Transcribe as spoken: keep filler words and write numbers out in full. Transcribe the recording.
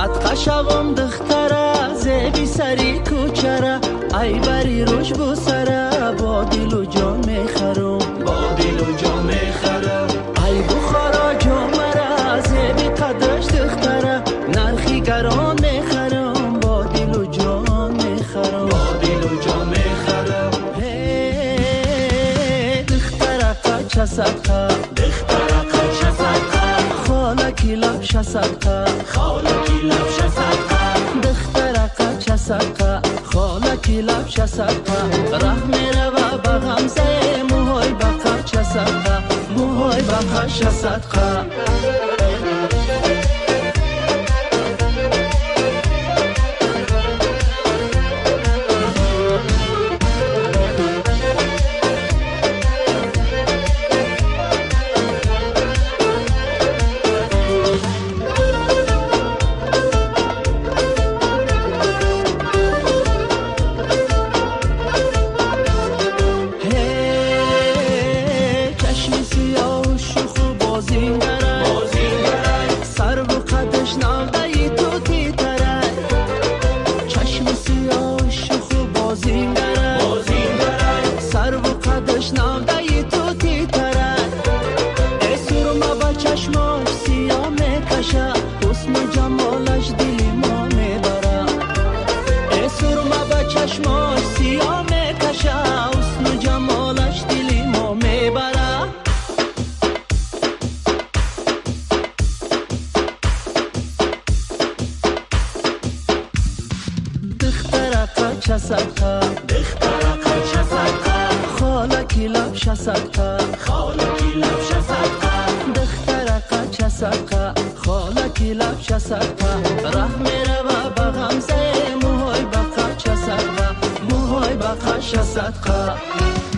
صدقه شوم دختره زیبی سری کوچره ای بری روش بو سره با دل و جان میخرم با دل و جان میخرم ای بخارا جامره زیبی قدش دختره نرخی گران میخرم با دل و جان میخرم با دل و جان میخرم هی دختره قچه صدقه دختره قچه صدقه خالکی لبش صدقه خالکی لبش صدقه دختره قچه صدقه خالکی لبش صدقه راه میره و به غمزه موهای به قچه صدقه موهای به قچه صدقه چشماش سیاه میکشه حسن و جمالش دلی ما میبره دختره قچه صدقه دختره قچه صدقه خالکی لبش صدقه خالکی لبش صدقه دختره قچه صدقه خالکی لبش صدقه راه میره و به غمزه موهای به قچه صدقه موهای به قچه صدقه